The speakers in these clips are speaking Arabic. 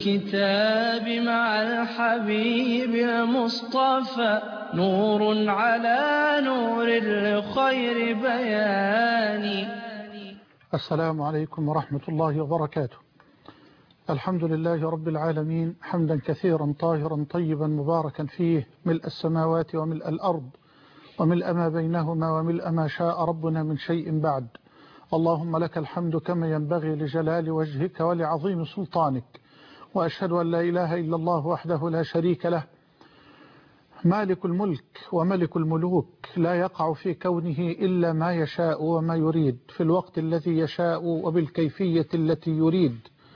الكتاب مع الحبيب المصطفى نور على نور لخير بيان. السلام عليكم ورحمة الله وبركاته. الحمد لله رب العالمين، حمدا كثيرا طاهرا طيبا مباركا فيه، ملء السماوات وملء الأرض وملء ما بينهما وملء ما شاء ربنا من شيء بعد. اللهم لك الحمد كما ينبغي لجلال وجهك ولعظيم سلطانك، وأشهد أن لا إله إلا الله وحده لا شريك له، مالك الملك وملك الملوك، لا يقع في كونه إلا ما يشاء وما يريد في الوقت الذي يشاء وبالكيفية التي يريد،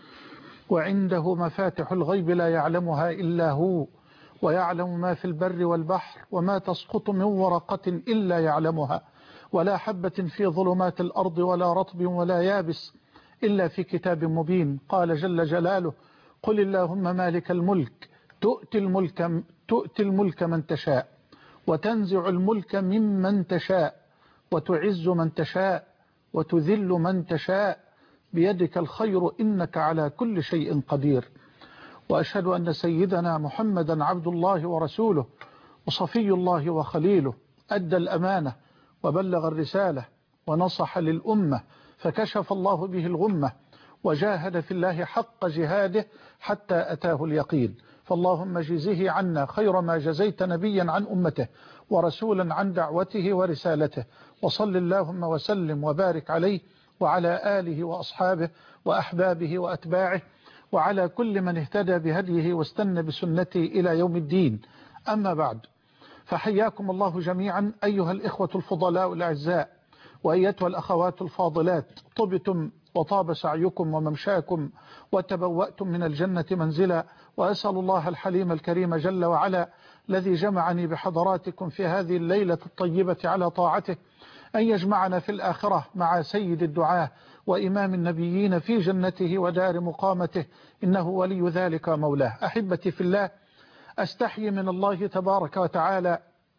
وعنده مفاتح الغيب لا يعلمها إلا هو، ويعلم ما في البر والبحر، وما تسقط من ورقة إلا يعلمها، ولا حبة في ظلمات الأرض ولا رطب ولا يابس إلا في كتاب مبين. قال جل جلاله: قل اللهم مالك الملك تؤتي الملك من تشاء، وتنزع الملك ممن تشاء، وتعز من تشاء، وتذل من تشاء، بيدك الخير إنك على كل شيء قدير. وأشهد أن سيدنا محمدا عبد الله ورسوله وصفي الله وخليله، أدى الأمانة وبلغ الرسالة ونصح للأمة، فكشف الله به الغمة، وجاهد في الله حق جهاده حتى أتاه اليقين. فاللهم جزه عنا خير ما جزيت نبيا عن أمته ورسولا عن دعوته ورسالته، وصل اللهم وسلم وبارك عليه وعلى آله وأصحابه وأحبابه وأتباعه وعلى كل من اهتدى بهديه واستنى بسنته إلى يوم الدين. أما بعد، فحياكم الله جميعا أيها الإخوة الفضلاء الأعزاء، وأيتها الأخوات الفاضلات، طبتم وطاب سعيكم وممشاكم وتبوأتم من الجنة منزلا، وأسأل الله الحليم الكريم جل وعلا الذي جمعني بحضراتكم في هذه الليلة الطيبة على طاعته أن يجمعنا في الآخرة مع سيد الدعاة وإمام النبيين في جنته ودار مقامته، إنه ولي ذلك مولاه. أحبتي في الله، أستحي من الله تبارك وتعالى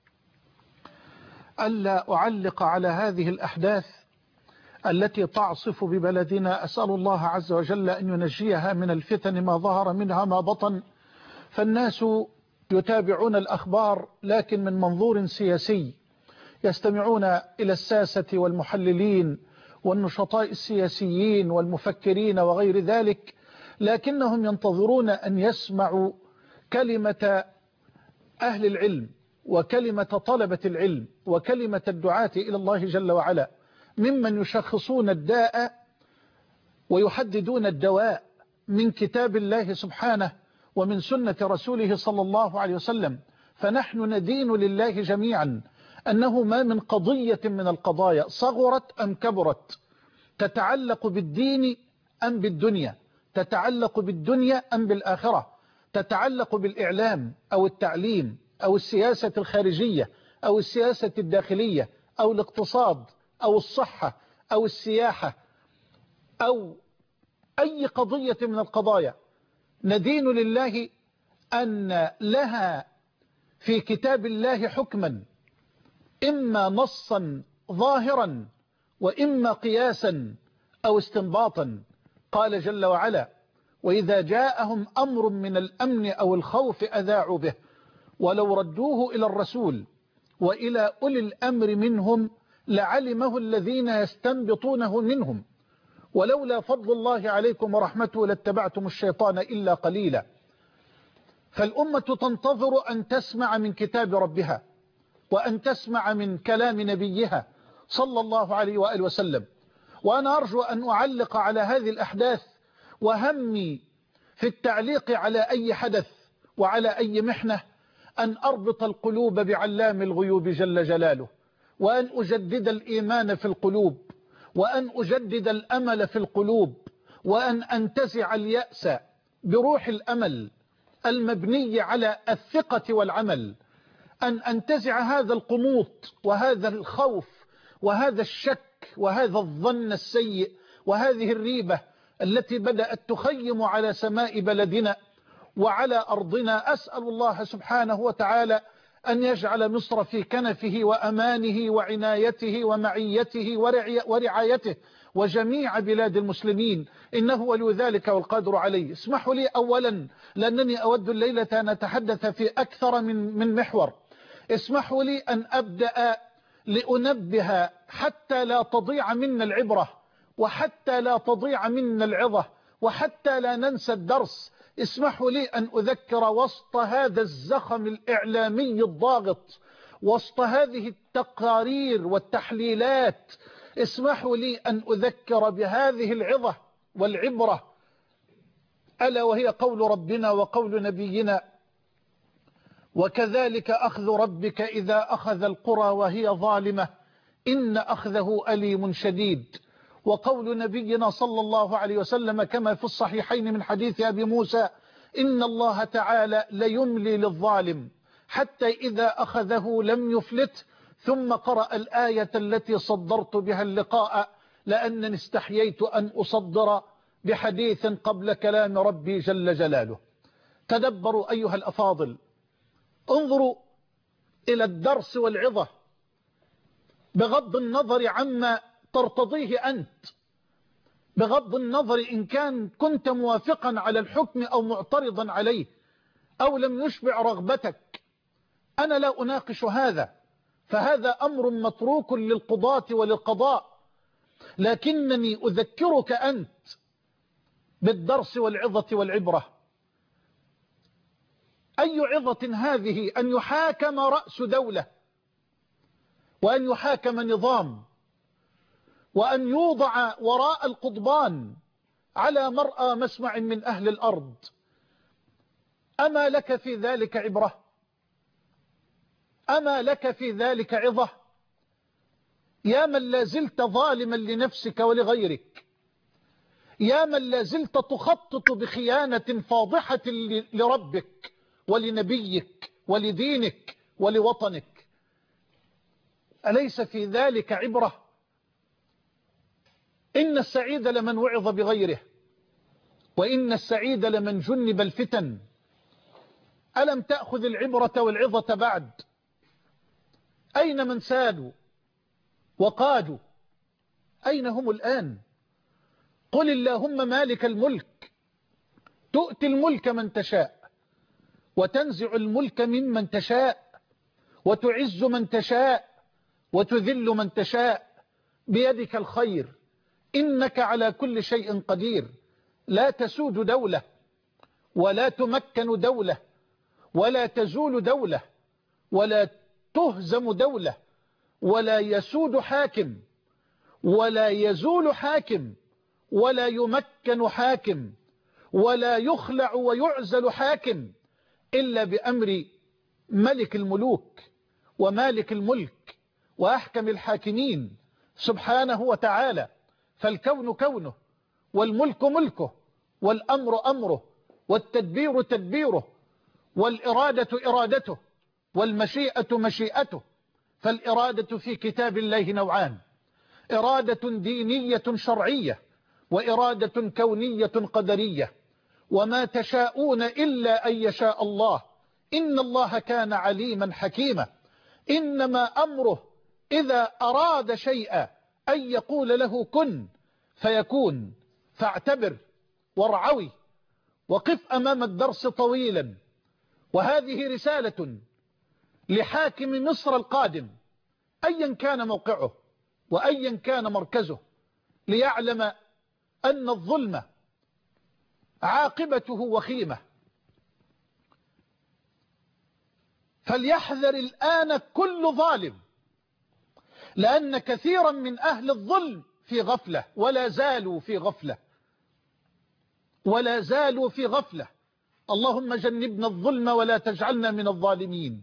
ألا أعلق على هذه الأحداث التي تعصف ببلدنا. أسأل الله عز وجل أن ينجيها من الفتن ما ظهر منها ما بطن، فالناس يتابعون الأخبار لكن من منظور سياسي، يستمعون إلى الساسة والمحللين والنشطاء السياسيين والمفكرين وغير ذلك، لكنهم ينتظرون أن يسمعوا كلمة أهل العلم وكلمة طلبة العلم وكلمة الدعاة إلى الله جل وعلا، ممن يشخصون الداء ويحددون الدواء من كتاب الله سبحانه ومن سنة رسوله صلى الله عليه وسلم. فنحن ندين لله جميعا أنه ما من قضية من القضايا صغرت أم كبرت تتعلق بالدين أم بالدنيا، تتعلق بالدنيا أم بالآخرة، تتعلق بالإعلام أو التعليم أو السياسة الخارجية أو السياسة الداخلية أو الاقتصاد أو الصحة أو السياحة أو أي قضية من القضايا، ندين لله أن لها في كتاب الله حكما، إما نصا ظاهرا وإما قياسا أو استنباطا. قال جل وعلا: وإذا جاءهم أمر من الأمن أو الخوف أذاعوا به ولو ردوه إلى الرسول وإلى أولي الأمر منهم لعلمه الذين يستنبطونه منهم ولولا فضل الله عليكم ورحمته لاتبعتم الشيطان إلا قليلا. فالأمة تنتظر أن تسمع من كتاب ربها وأن تسمع من كلام نبيها صلى الله عليه وآله وسلم. وأنا أرجو أن أعلق على هذه الأحداث، وهمي في التعليق على أي حدث وعلى أي محنة أن أربط القلوب بعلام الغيوب جل جلاله، وأن أجدد الإيمان في القلوب، وأن أجدد الأمل في القلوب، وأن أنتزع اليأس بروح الأمل المبني على الثقة والعمل، أن أنتزع هذا القنوط وهذا الخوف وهذا الشك وهذا الظن السيء وهذه الريبة التي بدأت تخيم على سماء بلدنا وعلى أرضنا. أسأل الله سبحانه وتعالى أن يجعل مصر في كنفه وأمانه وعنايته ومعيته ورعايته، وجميع بلاد المسلمين، إنه ولي ذلك والقادر عليه. اسمحوا لي أولا، لأنني أود الليلة أن أتحدث في أكثر من محور، اسمحوا لي أن أبدأ لأنبه حتى لا تضيع منا العبرة، وحتى لا تضيع منا العظة، وحتى لا ننسى الدرس. اسمحوا لي أن أذكر وسط هذا الزخم الإعلامي الضاغط، وسط هذه التقارير والتحليلات، اسمحوا لي أن أذكر بهذه العظة والعبرة، ألا وهي قول ربنا وقول نبينا: وكذلك أخذ ربك إذا أخذ القرى وهي ظالمة إن أخذه أليم شديد. وقول نبينا صلى الله عليه وسلم كما في الصحيحين من حديث أبي موسى: إن الله تعالى ليملي للظالم حتى إذا أخذه لم يفلت. ثم قرأ الآية التي صدرت بها اللقاء، لأنني استحييت أن أصدر بحديث قبل كلام ربي جل جلاله. تدبروا أيها الأفاضل، انظروا إلى الدرس والعظة بغض النظر عما ترتضيه أنت، بغض النظر إن كنت موافقا على الحكم أو معترضا عليه أو لم يشبع رغبتك. أنا لا أناقش هذا، فهذا أمر متروك للقضاة وللقضاء، لكنني أذكرك أنت بالدرس والعظة والعبرة. أي عظة هذه أن يحاكم رأس دولة، وأن يحاكم نظام، وأن يوضع وراء القضبان على مرأى مسمع من أهل الأرض. أما لك في ذلك عبرة؟ أما لك في ذلك عظة؟ يا من لا زلت ظالما لنفسك ولغيرك، يا من لا زلت تخطط بخيانة فاضحة لربك ولنبيك ولدينك ولوطنك، أليس في ذلك عبرة؟ إن السعيد لمن وعظ بغيره، وإن السعيد لمن جنب الفتن. ألم تأخذ العبرة والعظة بعد؟ أين من سادوا وقادوا؟ أين هم الآن؟ قل اللهم مالك الملك تؤتي الملك من تشاء، وتنزع الملك ممن تشاء، وتعز من تشاء، وتذل من تشاء، بيدك الخير، إنك على كل شيء قدير. لا تسود دولة، ولا تمكن دولة، ولا تزول دولة، ولا تهزم دولة، ولا يسود حاكم، ولا يزول حاكم، ولا يمكن حاكم، ولا يخلع ويعزل حاكم إلا بأمر ملك الملوك ومالك الملك وأحكم الحاكمين سبحانه وتعالى. فالكون كونه، والملك ملكه، والأمر أمره، والتدبير تدبيره، والإرادة إرادته، والمشيئة مشيئته. فالإرادة في كتاب الله نوعان: إرادة دينية شرعية، وإرادة كونية قدرية. وما تشاءون إلا أن يشاء الله، إن الله كان عليما حكيما. إنما أمره إذا أراد شيئا أن يقول له كن فيكون. فاعتبر وارعوي، وقف أمام الدرس طويلا. وهذه رسالة لحاكم مصر القادم أيا كان موقعه وأيا كان مركزه، ليعلم أن الظلم عاقبته وخيمة. فليحذر الآن كل ظالم، لأن كثيرا من أهل الظلم في غفلة، ولا زالوا في غفلة، ولا زالوا في غفلة. اللهم جنبنا الظلم ولا تجعلنا من الظالمين.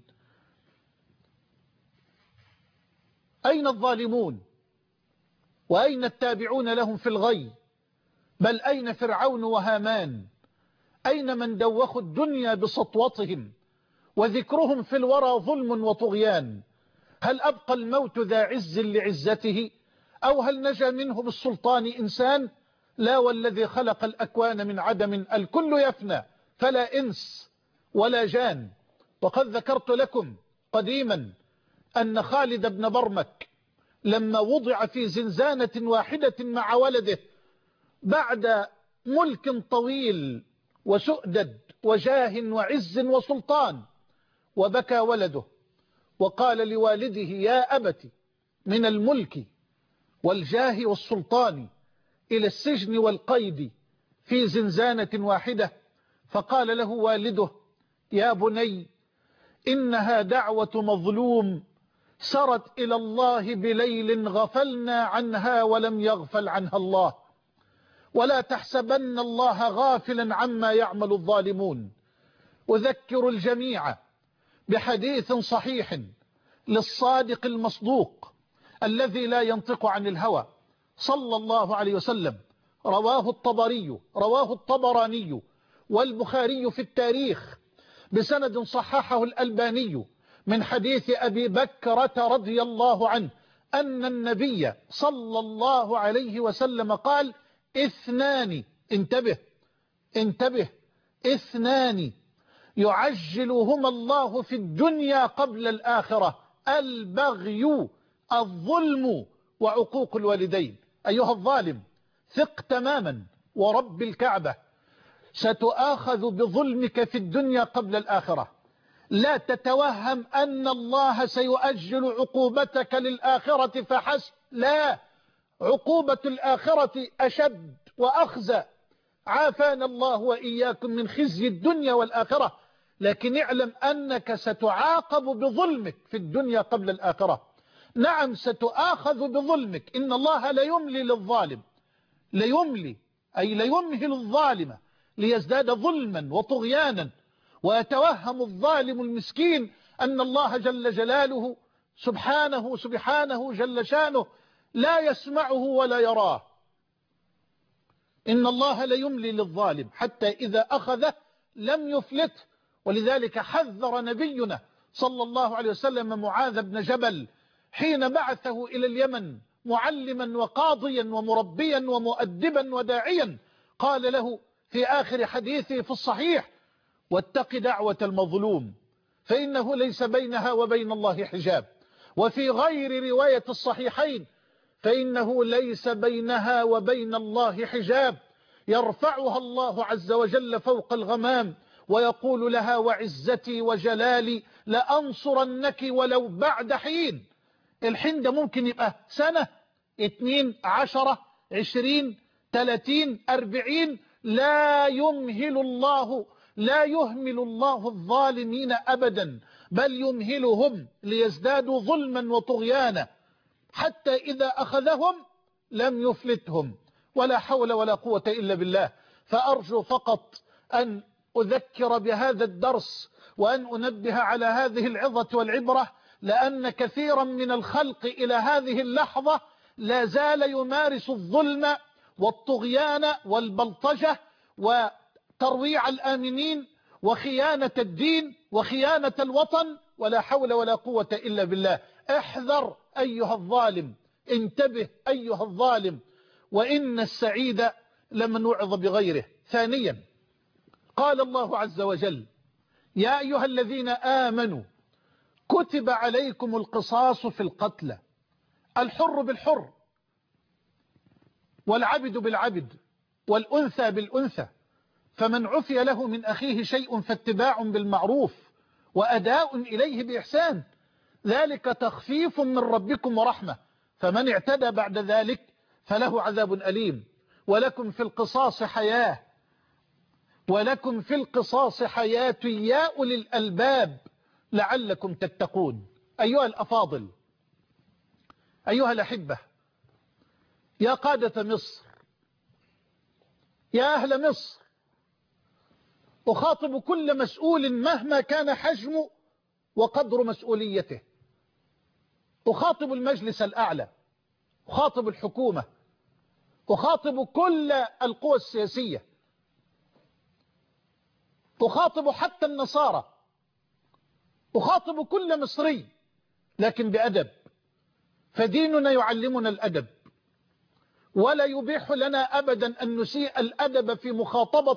أين الظالمون؟ وأين التابعون لهم في الغي؟ بل أين فرعون وهامان؟ أين من دوخوا الدنيا بسطوتهم وذكرهم في الورى ظلم وطغيان؟ هل أبقى الموت ذا عز لعزته، أو هل نجا منه بالسلطان إنسان؟ لا، والذي خلق الأكوان من عدم الكل يفنى، فلا إنس ولا جان. وقد ذكرت لكم قديما أن خالد بن برمك لما وضع في زنزانة واحدة مع ولده بعد ملك طويل وسؤدد وجاه وعز وسلطان، وبكى ولده وقال لوالده يا أبت من الملك والجاه والسلطان إلى السجن والقيد في زنزانة واحدة. فقال له والده يا بني إنها دعوة مظلوم سرت إلى الله بليل غفلنا عنها ولم يغفل عنها الله، ولا تحسبن الله غافلا عما يعمل الظالمون. أذكر الجميع بحديث صحيح للصادق المصدوق الذي لا ينطق عن الهوى صلى الله عليه وسلم، رواه الطبراني والبخاري في التاريخ بسند صححه الألباني من حديث أبي بكرة رضي الله عنه أن النبي صلى الله عليه وسلم قال اثنان، انتبه اثنان يعجلهما الله في الدنيا قبل الآخرة: البغي، الظلم، وعقوق الوالدين. أيها الظالم ثق تماما ورب الكعبة ستؤاخذ بظلمك في الدنيا قبل الآخرة. لا تتوهم أن الله سيؤجل عقوبتك للآخرة فحسب، لا، عقوبة الآخرة أشد وأخزى، عافانا الله وإياكم من خزي الدنيا والآخرة. لكن اعلم أنك ستعاقب بظلمك في الدنيا قبل الآخرة. نعم ستؤاخذ بظلمك، إن الله لا يملي للظالم، ليملي أي ليمهل الظالم ليزداد ظلما وطغيانا، ويتوهم الظالم المسكين أن الله جل جلاله سبحانه جل شانه لا يسمعه ولا يراه. إن الله ليملي للظالم حتى إذا أخذه لم يفلته. ولذلك حذر نبينا صلى الله عليه وسلم معاذ بن جبل حين بعثه إلى اليمن معلما وقاضيا ومربيا ومؤدبا وداعيا، قال له في آخر حديثه في الصحيح: واتق دعوة المظلوم فإنه ليس بينها وبين الله حجاب. وفي غير رواية الصحيحين: فإنه ليس بينها وبين الله حجاب يرفعها الله عز وجل فوق الغمام ويقول لها: وعزتي وجلالي لأنصرنك ولو بعد حين. الحين ده ممكن يبقى سنة 2 10 20 30 40. لا يهمل الله الظالمين أبدا، بل يمهلهم ليزدادوا ظلما وطغيانا حتى إذا أخذهم لم يفلتهم. ولا حول ولا قوة إلا بالله. فأرجو فقط أن أذكر بهذا الدرس وأن أنبه على هذه العظة والعبرة، لأن كثيرا من الخلق إلى هذه اللحظة لا زال يمارس الظلم والطغيان والبلطجة وترويع الآمنين وخيانة الدين وخيانة الوطن. ولا حول ولا قوة إلا بالله. احذر أيها الظالم، انتبه أيها الظالم، وإن السعيد لمن وعظ بغيره. ثانيا قال الله عز وجل: يا أيها الذين آمنوا كتب عليكم القصاص في القتلى، الحر بالحر والعبد بالعبد والأنثى بالأنثى، فمن عفي له من أخيه شيء فاتباع بالمعروف وأداء إليه بإحسان، ذلك تخفيف من ربكم ورحمة، فمن اعتدى بعد ذلك فله عذاب أليم. ولكم في القصاص حياة يا أولي الألباب لعلكم تتقون. أيها الأفاضل، أيها الأحبة، يا قادة مصر، يا أهل مصر، أخاطب كل مسؤول مهما كان حجمه وقدر مسؤوليته. أخاطب المجلس الأعلى، أخاطب الحكومة، أخاطب كل القوى السياسية، أخاطب حتى النصارى، أخاطب كل مصري، لكن بأدب، فديننا يعلمنا الأدب، ولا يبيح لنا أبدا أن نسيء الأدب في مخاطبة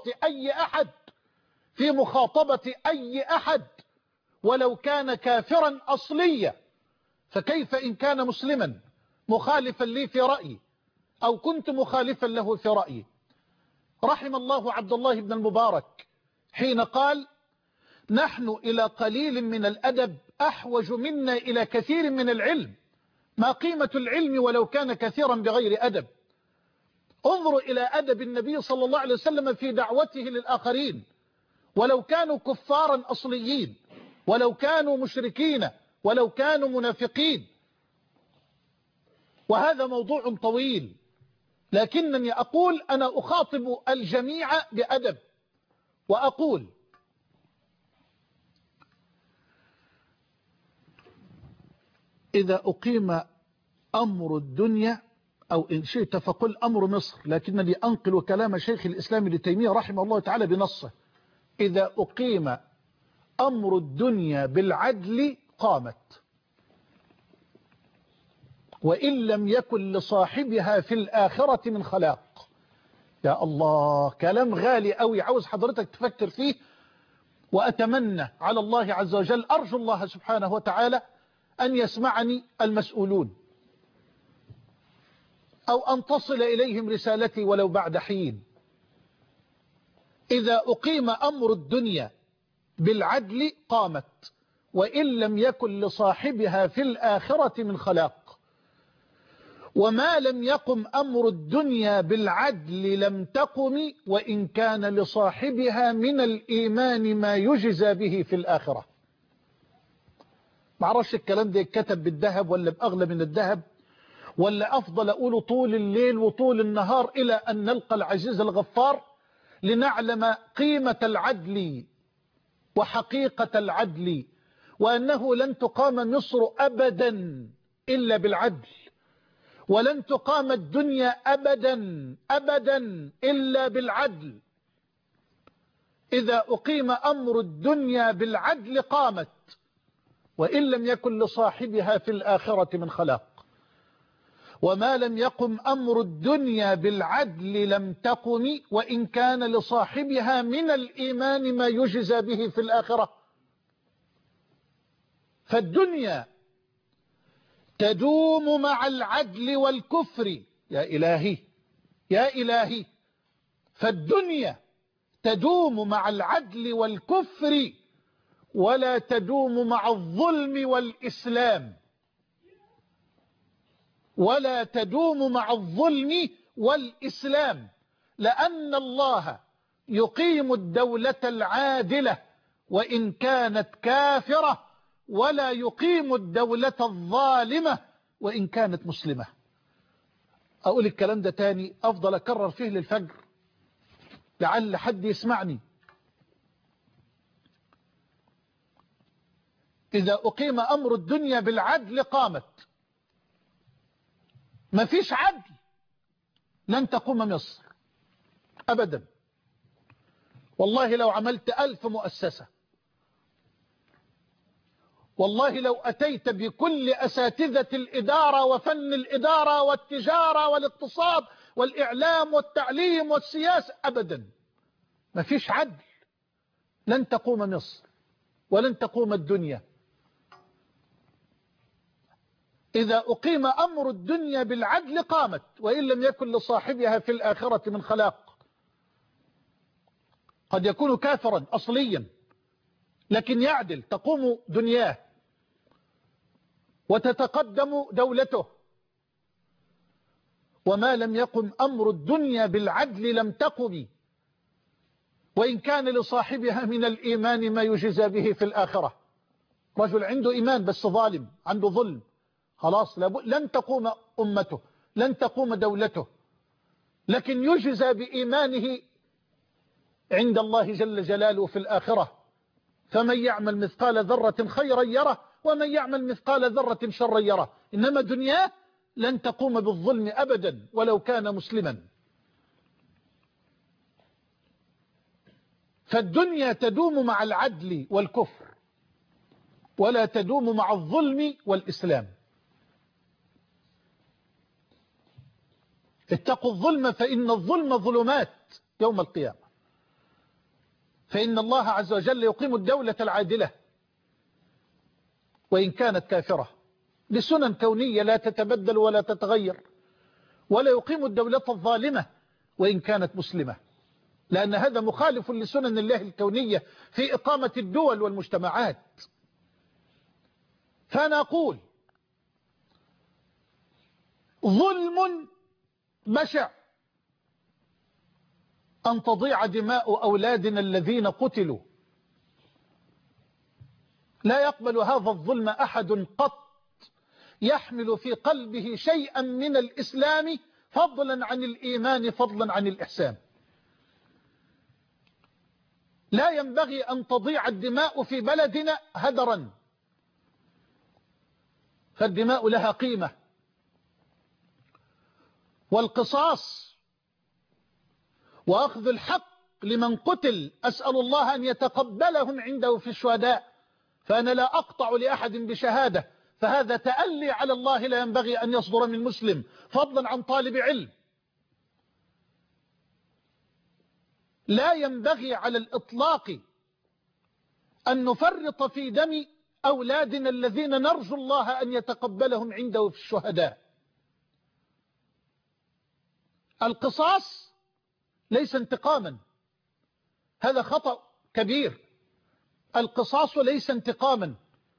أي أحد ولو كان كافرا أصليا، فكيف إن كان مسلما مخالفا لي في رأيي أو كنت مخالفا له في رأيي. رحم الله عبد الله بن المبارك حين قال: نحن إلى قليل من الأدب أحوج منا إلى كثير من العلم، ما قيمة العلم ولو كان كثيرا بغير أدب. انظروا إلى أدب النبي صلى الله عليه وسلم في دعوته للآخرين، ولو كانوا كفارا أصليين، ولو كانوا مشركين، ولو كانوا منافقين. وهذا موضوع طويل، لكنني أقول أنا أخاطب الجميع بأدب، وأقول: إذا أقيم أمر الدنيا، أو إن شئت فقل أمر مصر، لكنني أنقل كلام شيخ الإسلام ابن تيمية رحمه الله تعالى بنصه: إذا أقيم أمر الدنيا بالعدل قامت، وإن لم يكن لصاحبها في الآخرة من خلاق. يا الله، كلام غالي قوي، عاوز حضرتك تفكر فيه. وأتمنى على الله عز وجل، أرجو الله سبحانه وتعالى أن يسمعني المسؤولون، أو أن تصل إليهم رسالتي ولو بعد حين. إذا أقيم أمر الدنيا بالعدل قامت، وإن لم يكن لصاحبها في الآخرة من خلاق. وما لم يقم أمر الدنيا بالعدل لم تقم، وإن كان لصاحبها من الإيمان ما يجزى به في الآخرة. معرفش الكلام ده يتكتب بالذهب ولا بأغلى من الذهب، ولا أفضل أقوله طول الليل وطول النهار إلى أن نلقى العزيز الغفار، لنعلم قيمة العدل وحقيقة العدل، وأنه لن تقام مصر أبدا إلا بالعدل، ولن تقام الدنيا أبدا إلا بالعدل. إذا أقيم أمر الدنيا بالعدل قامت، وإن لم يكن لصاحبها في الآخرة من خلاق. وما لم يقم أمر الدنيا بالعدل لم تقم، وإن كان لصاحبها من الإيمان ما يجزى به في الآخرة. فالدنيا تدوم مع العدل والكفر. يا إلهي يا إلهي، فالدنيا تدوم مع العدل والكفر، ولا تدوم مع الظلم والإسلام، ولا تدوم مع الظلم والإسلام، لأن الله يقيم الدولة العادلة وإن كانت كافرة، ولا يقيم الدولة الظالمة وإن كانت مسلمة. أقول الكلام ده تاني، أفضل أكرر فيه للفجر لعل حد يسمعني. إذا أقيم أمر الدنيا بالعدل قامت. ما فيش عدل لن تقوم مصر أبدا. والله لو عملت 1000 مؤسسة، والله لو أتيت بكل أساتذة الإدارة وفن الإدارة والتجارة والاقتصاد والإعلام والتعليم والسياسة، أبدا ما فيش عدل لن تقوم مصر ولن تقوم الدنيا. إذا أقيم أمر الدنيا بالعدل قامت، وإن لم يكن لصاحبها في الآخرة من خلاق. قد يكون كافرا أصليا، لكن يعدل، تقوم دنياه وتتقدم دولته. وما لم يقم أمر الدنيا بالعدل لم تقم، وإن كان لصاحبها من الإيمان ما يجزى به في الآخرة. رجل عنده إيمان بس ظالم، عنده ظلم، خلاص لن تقوم أمته، لن تقوم دولته، لكن يجزى بإيمانه عند الله جل جلاله في الآخرة. فمن يعمل مثقال ذرة خيرا يره، ومن يعمل مثقال ذرة شرا يره. إنما دنياه لن تقوم بالظلم أبدا ولو كان مسلما. فالدنيا تدوم مع العدل والكفر، ولا تدوم مع الظلم والإسلام. اتقوا الظلم فإن الظلم ظلمات يوم القيامة. فإن الله عز وجل يقيم الدولة العادلة وإن كانت كافرة، لسنن كونية لا تتبدل ولا تتغير، ولا يقيم الدولة الظالمة وإن كانت مسلمة، لأن هذا مخالف لسنن الله الكونية في إقامة الدول والمجتمعات. فأنا أقول ظلم بشع أن تضيع دماء أولادنا الذين قتلوا. لا يقبل هذا الظلم أحد قط يحمل في قلبه شيئا من الإسلام، فضلا عن الإيمان، فضلا عن الإحسان. لا ينبغي أن تضيع الدماء في بلدنا هدرا، فالدماء لها قيمة، والقصاص وأخذ الحق لمن قتل أسأل الله أن يتقبلهم عنده في الشهداء. فأنا لا أقطع لأحد بشهادة، فهذا تألي على الله لا ينبغي أن يصدر من مسلم، فضلا عن طالب علم. لا ينبغي على الإطلاق أن نفرط في دم أولادنا الذين نرجو الله أن يتقبلهم عنده في الشهداء. القصاص ليس انتقاما، هذا خطأ كبير. القصاص ليس انتقاما،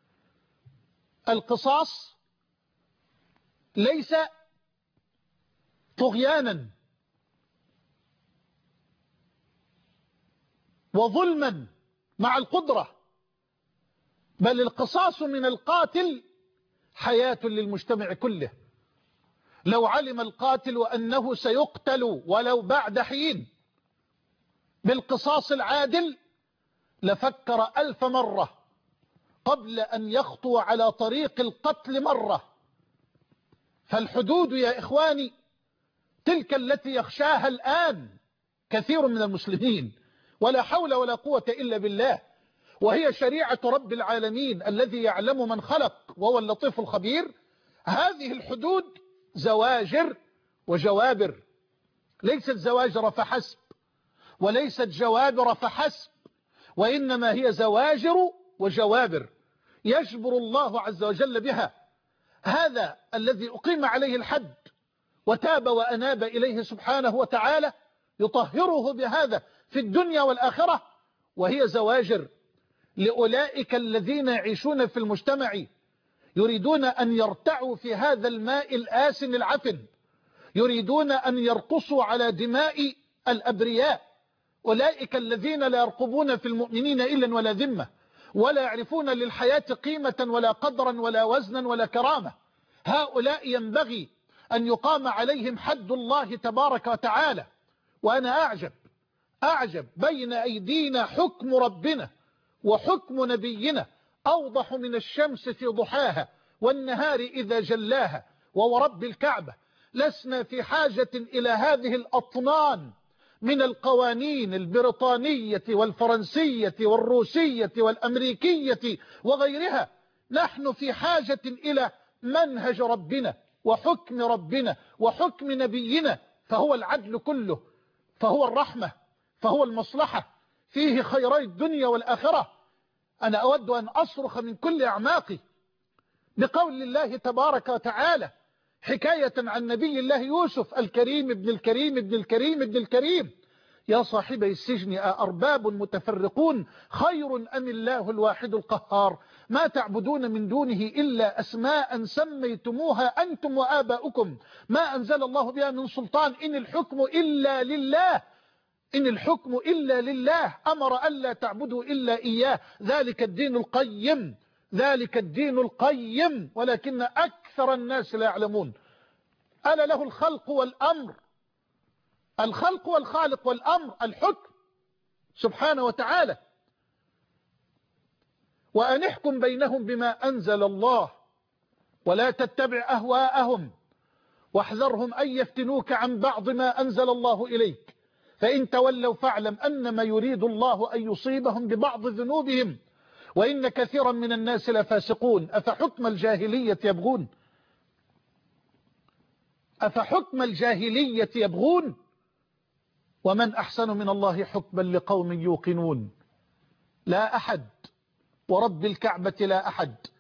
القصاص ليس طغيانا وظلما مع القدرة، بل القصاص من القاتل حياة للمجتمع كله. لو علم القاتل أنه سيقتل ولو بعد حين بالقصاص العادل لفكر 1000 مرة قبل أن يخطو على طريق القتل مرة. فالحدود يا إخواني تلك التي يخشاها الآن كثير من المسلمين، ولا حول ولا قوة إلا بالله، وهي شريعة رب العالمين الذي يعلم من خلق وهو اللطيف الخبير. هذه الحدود زواجر وجوابر، ليست زواجر فحسب وليست جوابر فحسب، وإنما هي زواجر وجوابر يجبر الله عز وجل بها هذا الذي أقيم عليه الحد وتاب وأناب إليه سبحانه وتعالى، يطهره بهذا في الدنيا والآخرة. وهي زواجر لأولئك الذين يعيشون في المجتمع يريدون أن يرتعوا في هذا الماء الآسن العفن، يريدون أن يرقصوا على دماء الأبرياء، أولئك الذين لا يرقبون في المؤمنين إلا ولا ذمة، ولا يعرفون للحياة قيمة ولا قدرا ولا وزنا ولا كرامة. هؤلاء ينبغي أن يقام عليهم حد الله تبارك وتعالى. وأنا أعجب بين أيدينا حكم ربنا وحكم نبينا أوضح من الشمس في ضحاها والنهار إذا جلاها. وورب الكعبة لسنا في حاجة إلى هذه الأطنان من القوانين البريطانية والفرنسية والروسية والأمريكية وغيرها. نحن في حاجة إلى منهج ربنا وحكم ربنا وحكم نبينا، فهو العدل كله، فهو الرحمة، فهو المصلحة، فيه خيري الدنيا والآخرة. أنا أود أن أصرخ من كل أعماقي بقول الله تبارك وتعالى حكاية عن نبي الله يوسف الكريم ابن الكريم ابن الكريم ابن الكريم: يا صاحبي السجن أأرباب متفرقون خير أم الله الواحد القهار ما تعبدون من دونه إلا أسماء سميتموها أنتم وآباؤكم ما أنزل الله بها من سلطان إن الحكم إلا لله إن الحكم إلا لله أمر ألا تعبدوا إلا إياه ذلك الدين القيم ذلك الدين القيم ولكن أكثر الناس لا يعلمون. ألا له الخلق والأمر، الخلق والخالق والأمر الحكم سبحانه وتعالى. وأن احكم بينهم بما أنزل الله ولا تتبع أهواءهم واحذرهم أن يفتنوك عن بعض ما أنزل الله إليك فإن تولوا فاعلم أنما يريد الله أن يصيبهم ببعض ذنوبهم وإن كثيرا من الناس لفاسقون. أفحكم الجاهلية يبغون أفحكم الجاهلية يبغون ومن أحسن من الله حكما لقوم يوقنون. لا أحد ورب الكعبة لا أحد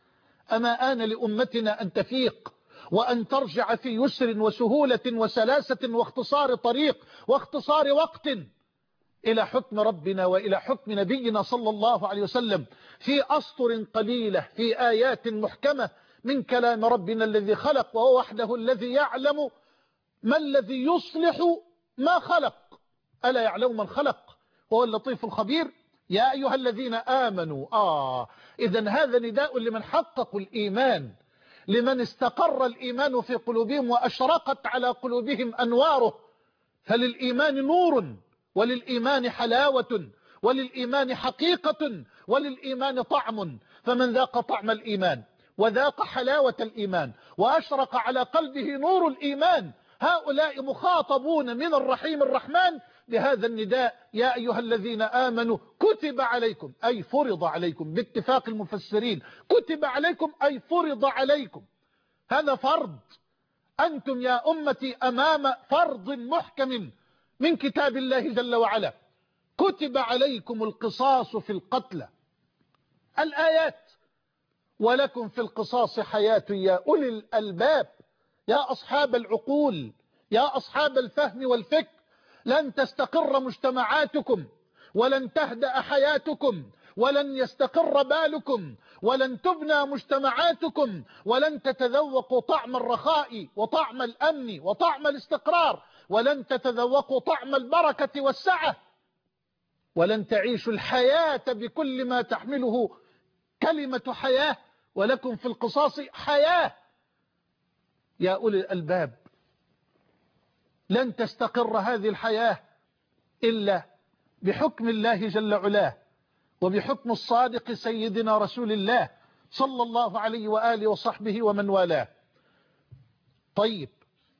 أما آن لأمتنا أن تفيق وأن ترجع في يسر وسهولة وسلاسة واختصار طريق واختصار وقت إلى حكم ربنا وإلى حكم نبينا صلى الله عليه وسلم في أسطر قليلة في آيات محكمة من كلام ربنا الذي خلق، وهو وحده الذي يعلم ما الذي يصلح ما خلق. ألا يعلم من خلق وهو اللطيف الخبير. يا أيها الذين آمنوا إذن هذا نداء لمن حققوا الإيمان، لمن استقر الإيمان في قلوبهم وأشرقت على قلوبهم أنواره. فللإيمان نور، وللإيمان حلاوة، وللإيمان حقيقة، وللإيمان طعم. فمن ذاق طعم الإيمان وذاق حلاوة الإيمان وأشرق على قلبه نور الإيمان، هؤلاء مخاطبون من الرحيم الرحمن بهذا النداء: يا أيها الذين آمنوا كتب عليكم، أي فرض عليكم باتفاق المفسرين. كتب عليكم أي فرض عليكم، هذا فرض. أنتم يا أمتي أمام فرض محكم من كتاب الله جل وعلا. كتب عليكم القصاص في القتلى، الآيات: ولكم في القصاص حياة يا أولي الألباب، يا أصحاب العقول، يا أصحاب الفهم والفكر. لن تستقر مجتمعاتكم، ولن تهدأ حياتكم، ولن يستقر بالكم، ولن تبنى مجتمعاتكم، ولن تتذوقوا طعم الرخاء وطعم الأمن وطعم الاستقرار، ولن تتذوقوا طعم البركة والسعة، ولن تعيشوا الحياة بكل ما تحمله كلمة حياة. ولكم في القصاص حياة يا أولي الألباب. لن تستقر هذه الحياة إلا بحكم الله جل علاه وبحكم الصادق سيدنا رسول الله صلى الله عليه وآله وصحبه ومن والاه. طيب،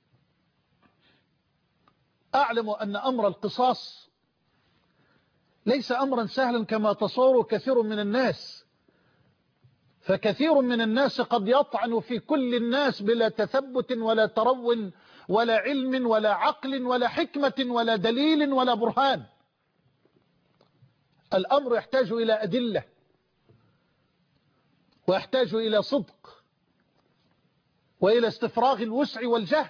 أعلم أن أمر القصاص ليس أمرا سهلا كما تصور كثير من الناس، فكثير من الناس قد يطعن في كل الناس بلا تثبت ولا ترو ولا علم ولا عقل ولا حكمة ولا دليل ولا برهان. الأمر يحتاج إلى أدلة، ويحتاج إلى صدق، وإلى استفراغ الوسع والجهد.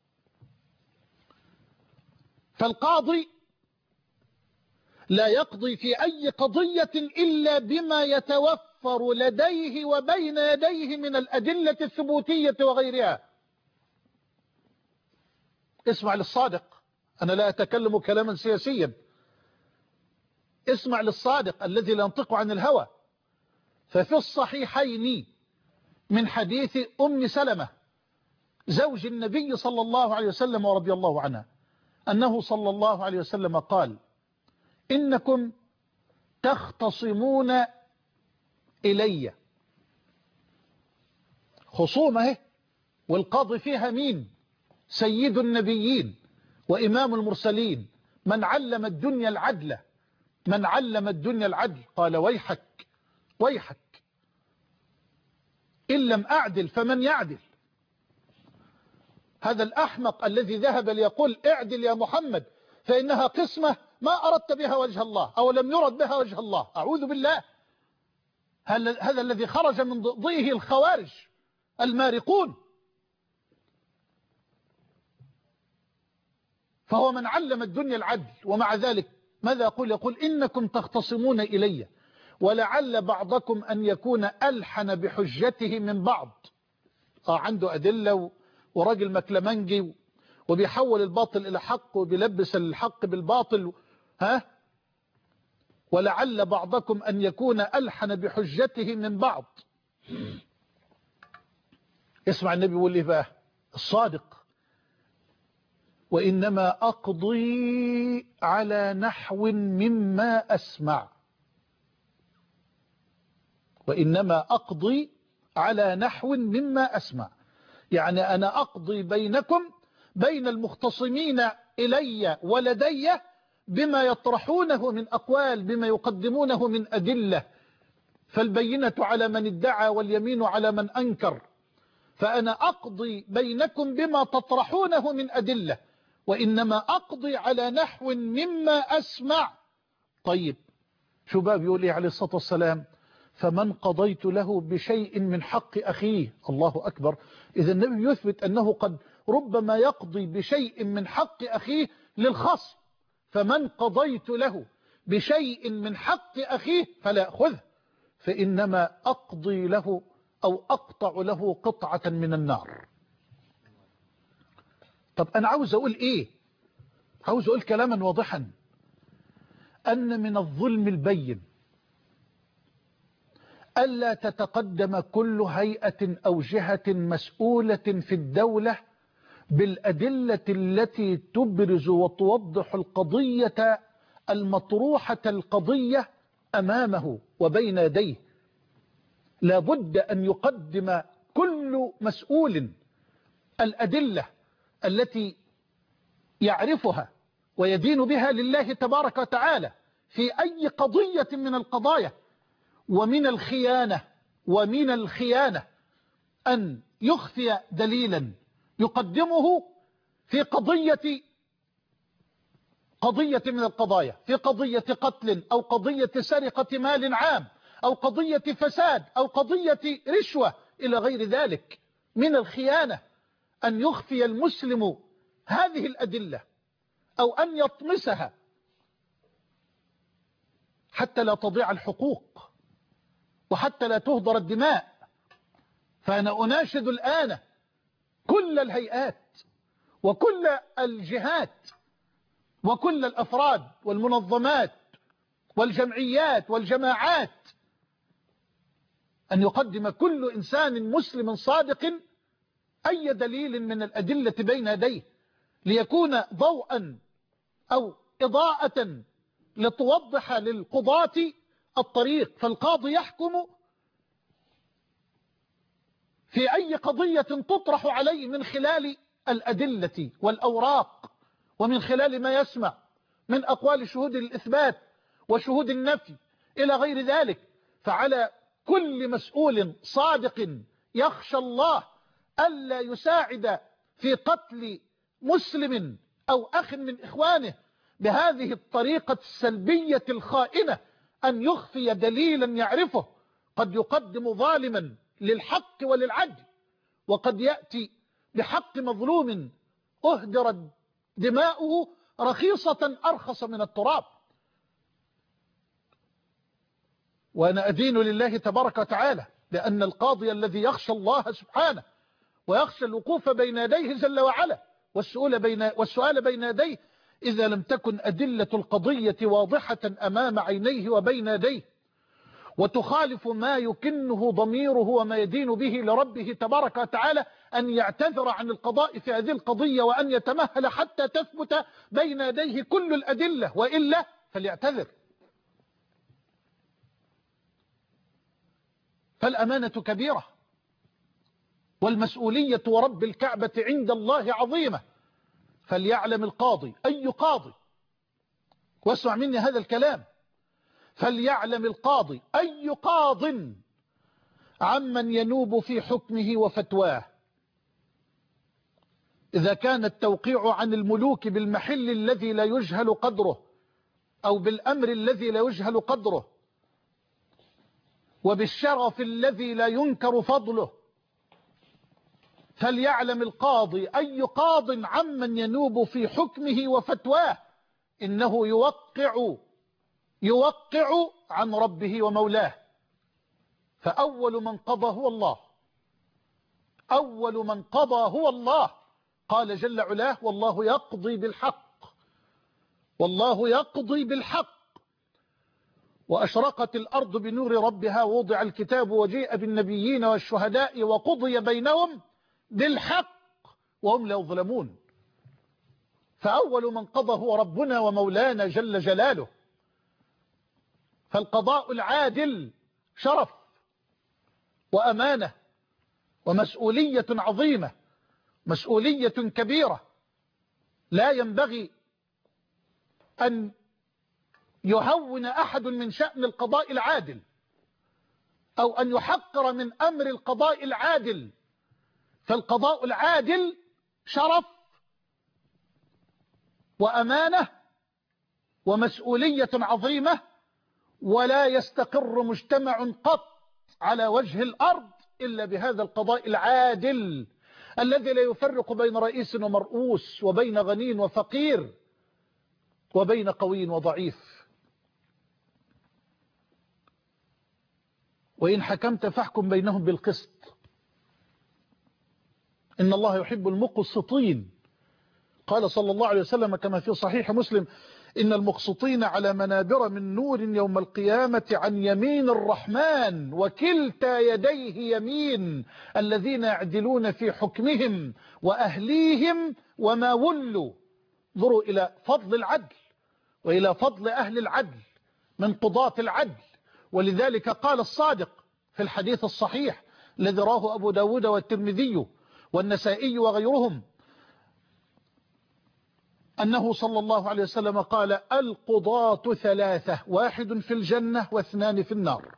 فالقاضي لا يقضي في أي قضية إلا بما يتوفر لديه وبين يديه من الأدلة الثبوتية وغيرها. اسمع للصادق، أنا لا أتكلم كلاما سياسيا. اسمع للصادق الذي لا ينطق عن الهوى. ففي الصحيحين من حديث أم سلمة زوج النبي صلى الله عليه وسلم ورضي الله عنها أنه صلى الله عليه وسلم قال: إنكم تختصمون إلي. خصومة، والقاضي فيها مين؟ سيد النبيين وإمام المرسلين، من علم الدنيا العدل، من علم الدنيا العدل. قال: ويحك ويحك، إن لم أعدل فمن يعدل؟ هذا الأحمق الذي ذهب ليقول: اعدل يا محمد فإنها قسمة ما أردت بها وجه الله، أو لم يرد بها وجه الله. أعوذ بالله. هذا الذي خرج من ضئه الخوارج المارقون. فهو من علم الدنيا العدل، ومع ذلك ماذا يقول؟ يقول: إنكم تختصمون إلي، ولعل بعضكم أن يكون ألحن بحجته من بعض. عنده أدلة وراجل مكلمنجي وبيحول الباطل إلى حق وبيلبس الحق بالباطل. ولعل بعضكم أن يكون ألحن بحجته من بعض. اسمع النبي يقول لي بقى الصادق: وإنما أقضي على نحو مما أسمع. وإنما أقضي على نحو مما أسمع، يعني أنا أقضي بينكم، بين المختصمين إلي ولدي، بما يطرحونه من أقوال، بما يقدمونه من أدلة. فالبينة على من ادعى واليمين على من أنكر. فأنا أقضي بينكم بما تطرحونه من أدلة، وإنما أقضي على نحو مما أسمع. طيب، شو باب يقول لي عليه الصلاة والسلام؟ فمن قضيت له بشيء من حق أخيه. الله أكبر. إذا النبي يثبت أنه قد ربما يقضي بشيء من حق أخيه للخصم، فمن قضيت له بشيء من حق أخيه فلا يأخذه، فإنما أقضي له أو أقطع له قطعة من النار. طب أنا عاوز أقول إيه؟ عاوز أقول كلاما واضحا، أن من الظلم البين ألا تتقدم كل هيئة أو جهة مسؤولة في الدولة بالأدلة التي تبرز وتوضح القضية المطروحة القضية أمامه وبين يديه. لابد أن يقدم كل مسؤول الأدلة التي يعرفها ويدين بها لله تبارك وتعالى في أي قضية من القضايا. ومن الخيانة أن يخفي دليلا يقدمه في قضية من القضايا، في قضية قتل أو قضية سرقة مال عام أو قضية فساد أو قضية رشوة إلى غير ذلك. من الخيانة أن يخفي المسلم هذه الأدلة أو أن يطمسها حتى لا تضيع الحقوق وحتى لا تهدر الدماء. فأنا أناشد الآن كل الهيئات وكل الجهات وكل الأفراد والمنظمات والجمعيات والجماعات أن يقدم كل إنسان مسلم صادق أي دليل من الأدلة بين يديه ليكون ضوءا أو إضاءة لتوضح للقضاة الطريق. فالقاضي يحكم في أي قضية تطرح عليه من خلال الأدلة والأوراق ومن خلال ما يسمع من أقوال شهود الإثبات وشهود النفي إلى غير ذلك. فعلى كل مسؤول صادق يخشى الله ألا يساعد في قتل مسلم أو أخ من إخوانه بهذه الطريقة السلبية الخائنة أن يخفي دليلا يعرفه. قد يقدم ظالما للحق وللعدل، وقد يأتي بحق مظلوم أهدرت دماؤه رخيصة أرخص من التراب. وأنا أدين لله تبارك وتعالى لأن القاضي الذي يخشى الله سبحانه ويخشى الوقوف بين يديه جل وعلا والسؤال بين يديه إذا لم تكن أدلة القضية واضحة أمام عينيه وبين يديه وتخالف ما يكنه ضميره وما يدين به لربه تبارك وتعالى، أن يعتذر عن القضاء في هذه القضية وأن يتمهل حتى تثبت بين يديه كل الأدلة، وإلا فليعتذر. فالأمانة كبيرة والمسؤولية ورب الكعبة عند الله عظيمة. فليعلم القاضي أي قاضي، واسمع مني هذا الكلام، فليعلم القاضي أي قاض عمن ينوب في حكمه وفتواه. إذا كان التوقيع عن الملوك بالمحل الذي لا يجهل قدره أو بالأمر الذي لا يجهل قدره وبالشرف الذي لا ينكر فضله، فليعلم القاضي أي قاض عمن ينوب في حكمه وفتواه إنه يوقع عن ربه ومولاه. فأول من قضى هو الله، أول من قضى هو الله. قال جل علاه: والله يقضي بالحق، والله يقضي بالحق. وأشرقت الأرض بنور ربها ووضع الكتاب وجيء بالنبيين والشهداء وقضي بينهم بالحق وهم لا يظلمون. فأول من قضى هو ربنا ومولانا جل جلاله. فالقضاء العادل شرف وأمانة ومسؤولية عظيمة، مسؤولية كبيرة. لا ينبغي أن يهون أحد من شأن القضاء العادل أو أن يحقر من أمر القضاء العادل. فالقضاء العادل شرف وأمانة ومسؤولية عظيمة ولا يستقر مجتمع قط على وجه الأرض إلا بهذا القضاء العادل الذي لا يفرق بين رئيس ومرؤوس، وبين غني وفقير، وبين قوي وضعيف. وإن حكمت فاحكم بينهم بالقسط، إن الله يحب المقسطين. قال صلى الله عليه وسلم كما في صحيح مسلم: إن المقسطين على منابر من نور يوم القيامة عن يمين الرحمن وكلتا يديه يمين، الذين يعدلون في حكمهم وأهليهم وما ولوا. انظروا إلى فضل العدل وإلى فضل أهل العدل من قضاة العدل. ولذلك قال الصادق في الحديث الصحيح الذي راه أبو داود والترمذي والنسائي وغيرهم أنه صلى الله عليه وسلم قال: القضاة ثلاثة، واحد في الجنة واثنان في النار.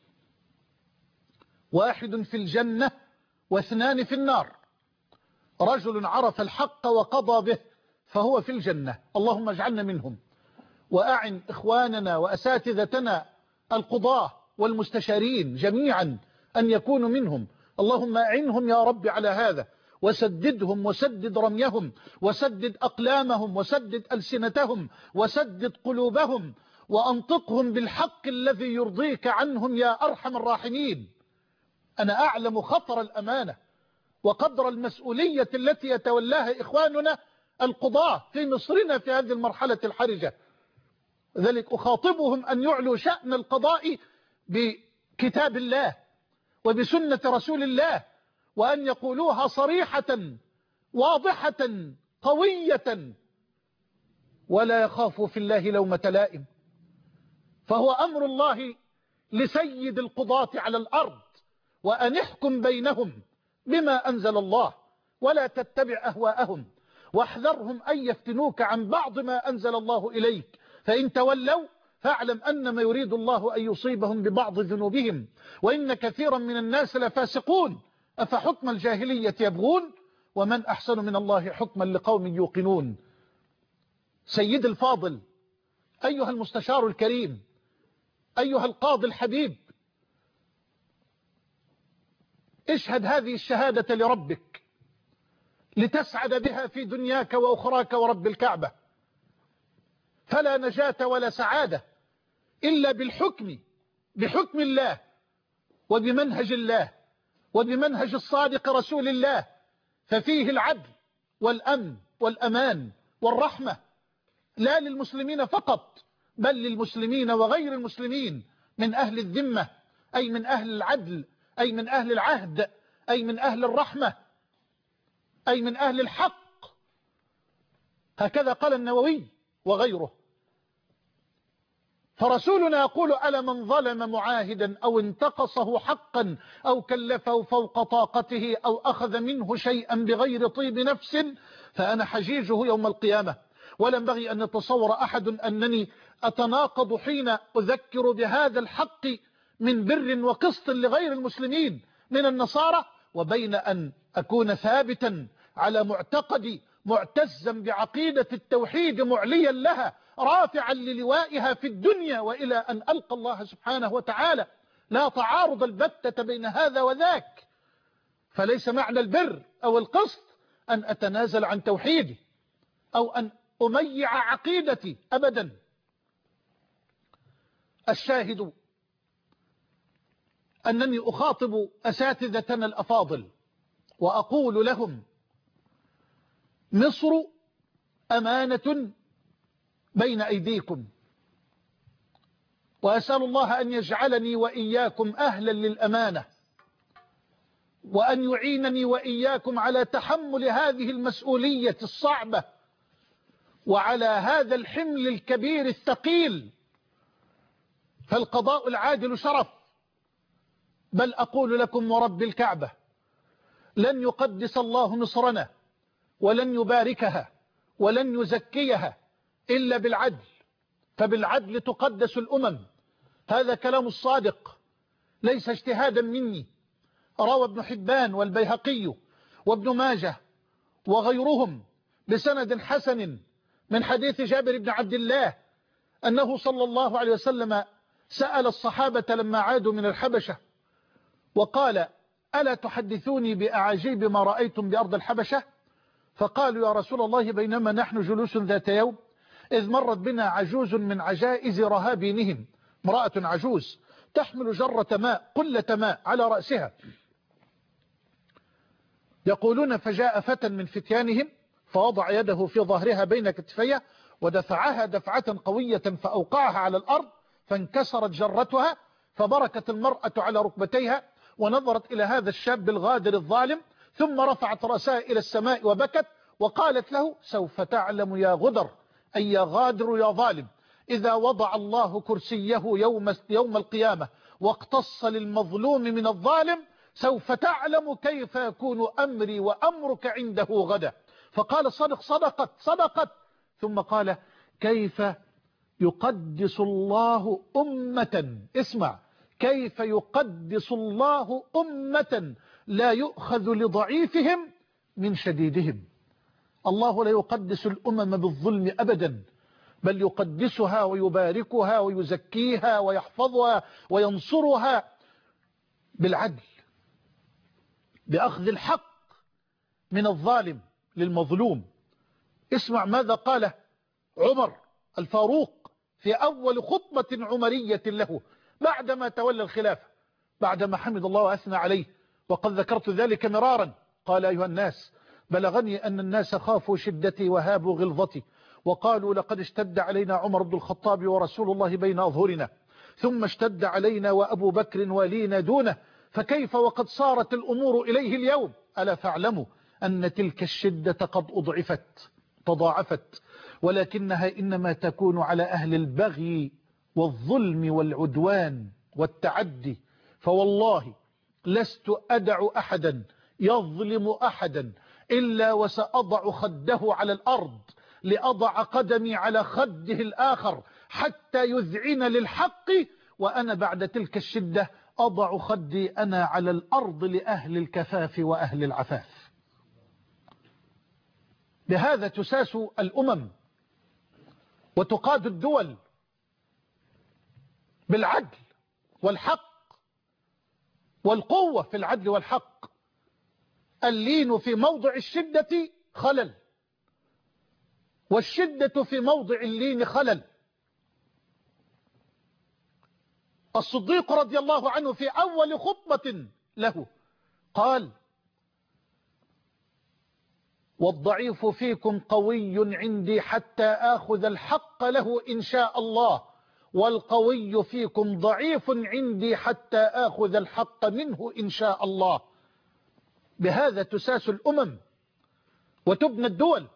واحد في الجنة واثنان في النار. رجل عرف الحق وقضى به فهو في الجنة، اللهم اجعلنا منهم. وأعن إخواننا وأساتذتنا القضاة والمستشارين جميعا أن يكونوا منهم، اللهم أعنهم يا رب على هذا، وسددهم وسدد رميهم وسدد أقلامهم وسدد ألسنتهم وسدد قلوبهم، وأنطقهم بالحق الذي يرضيك عنهم يا أرحم الراحمين. أنا أعلم خطر الأمانة وقدر المسؤولية التي يتولاها إخواننا القضاة في مصرنا في هذه المرحلة الحرجة. ذلك أخاطبهم أن يعلوا شأن القضاء بكتاب الله وبسنة رسول الله، وأن يقولوها صريحة واضحة قوية، ولا يخافوا في الله لومة لائم. فهو أمر الله لسيد القضاة على الأرض، وأن احكم بينهم بما أنزل الله ولا تتبع أهواءهم، واحذرهم أن يفتنوك عن بعض ما أنزل الله إليك، فإن تولوا فاعلم أنما يريد الله أن يصيبهم ببعض ذنوبهم، وإن كثيرا من الناس لفاسقون، أفحكم الجاهلية يبغون ومن أحسن من الله حكما لقوم يوقنون. سيد الفاضل، أيها المستشار الكريم، أيها القاضي الحبيب، اشهد هذه الشهادة لربك لتسعد بها في دنياك وأخراك ورب الكعبة. فلا نجاة ولا سعادة إلا بحكم الله وبمنهج الله وبمنهج الصادق رسول الله، ففيه العدل والأمن والأمان والرحمة، لا للمسلمين فقط بل للمسلمين وغير المسلمين، من أهل الذمة أي من أهل العدل أي من أهل العهد أي من أهل الرحمة أي من أهل الحق. هكذا قال النووي وغيره. فرسولنا يقول: ألا من ظلم معاهدا أو انتقصه حقا أو كلفه فوق طاقته أو أخذ منه شيئا بغير طيب نفس فأنا حجيجه يوم القيامة. ولا ينبغي أن يتصور أحد أنني أتناقض حين أذكر بهذا الحق من بر وقسط لغير المسلمين من النصارى، وبين أن أكون ثابتا على معتقدي معتزا بعقيدة التوحيد معليا لها رافعا للوائها في الدنيا وإلى أن ألقى الله سبحانه وتعالى. لا تعارض البتة بين هذا وذاك. فليس معنى البر أو القسط أن أتنازل عن توحيدي أو أن أميع عقيدتي أبدا. الشاهد أنني أخاطب أساتذتنا الأفاضل وأقول لهم: مصر أمانة بين أيديكم، وأسأل الله أن يجعلني وإياكم أهلا للأمانة، وأن يعينني وإياكم على تحمل هذه المسؤولية الصعبة وعلى هذا الحمل الكبير الثقيل. فالقضاء العادل شرف، بل أقول لكم ورب الكعبة: لن يقدس الله مصرنا ولن يباركها ولن يزكيها إلا بالعدل، فبالعدل تقدس الأمم. هذا كلام الصادق ليس اجتهادا مني. روى ابن حبان والبيهقي وابن ماجه وغيرهم بسند حسن من حديث جابر بن عبد الله أنه صلى الله عليه وسلم سأل الصحابة لما عادوا من الحبشة وقال: ألا تحدثوني بأعاجيب ما رأيتم بأرض الحبشة؟ فقالوا: يا رسول الله بينما نحن جلوس ذات يوم إذ مرت بنا عجوز من عجائز رهابينهم، امرأة عجوز تحمل جرة ماء قلة ماء على رأسها، يقولون: فجاء فتى من فتيانهم فوضع يده في ظهرها بين كتفيها ودفعها دفعة قوية فأوقعها على الأرض فانكسرت جرتها، فبركت المرأة على ركبتيها ونظرت إلى هذا الشاب الغادر الظالم، ثم رفعت رأسها إلى السماء وبكت وقالت له: سوف تعلم يا غدر، أي يا غادر يا ظالم، إذا وضع الله كرسيه يوم القيامة واقتص للمظلوم من الظالم سوف تعلم كيف يكون أمري وأمرك عنده غدا. فقال: صدقت. ثم قال: كيف يقدس الله أمة، اسمع، كيف يقدس الله أمة لا يؤخذ لضعيفهم من شديدهم. الله لا يقدس الأمم بالظلم أبدا، بل يقدسها ويباركها ويزكيها ويحفظها وينصرها بالعدل، بأخذ الحق من الظالم للمظلوم. اسمع ماذا قال عمر الفاروق في أول خطبة عمرية له بعدما تولى الخلافة، بعدما حمد الله وأثنى عليه، وقد ذكرت ذلك مرارا. قال: أيها الناس، بلغني أن الناس خافوا شدتي وهابوا غلظتي، وقالوا: لقد اشتد علينا عمر بن الخطاب ورسول الله بين أظهرنا، ثم اشتد علينا وأبو بكر ولينا دونه، فكيف وقد صارت الأمور إليه اليوم؟ ألا فاعلموا أن تلك الشدة قد تضاعفت، ولكنها إنما تكون على أهل البغي والظلم والعدوان والتعدي، فوالله لست أدع أحدا يظلم أحدا إلا وسأضع خده على الأرض لأضع قدمي على خده الآخر حتى يذعن للحق، وأنا بعد تلك الشدة أضع خدي أنا على الأرض لأهل الكفاف وأهل العفاف. بهذا تساس الأمم وتقاد الدول، بالعدل والحق والقوة في العدل والحق. اللين في موضع الشدة خلل، والشدة في موضع اللين خلل. الصديق رضي الله عنه في أول خطبة له قال: والضعيف فيكم قوي عندي حتى آخذ الحق له إن شاء الله، والقوي فيكم ضعيف عندي حتى آخذ الحق منه إن شاء الله. بهذا تساس الأمم وتبنى الدول.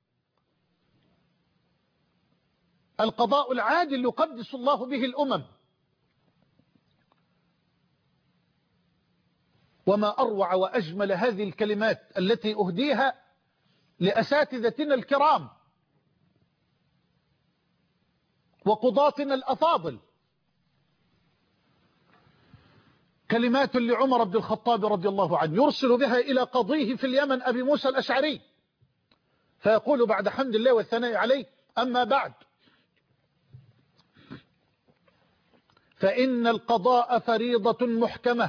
القضاء العادل يقدس الله به الأمم. وما أروع وأجمل هذه الكلمات التي أهديها لأساتذتنا الكرام وقضاتنا الأفاضل، كلمات لعمر بن الخطاب رضي الله عنه يرسل بها إلى قضيه في اليمن أبي موسى الأشعري، فيقول بعد حمد الله والثناء عليه: أما بعد، فإن القضاء فريضة محكمة.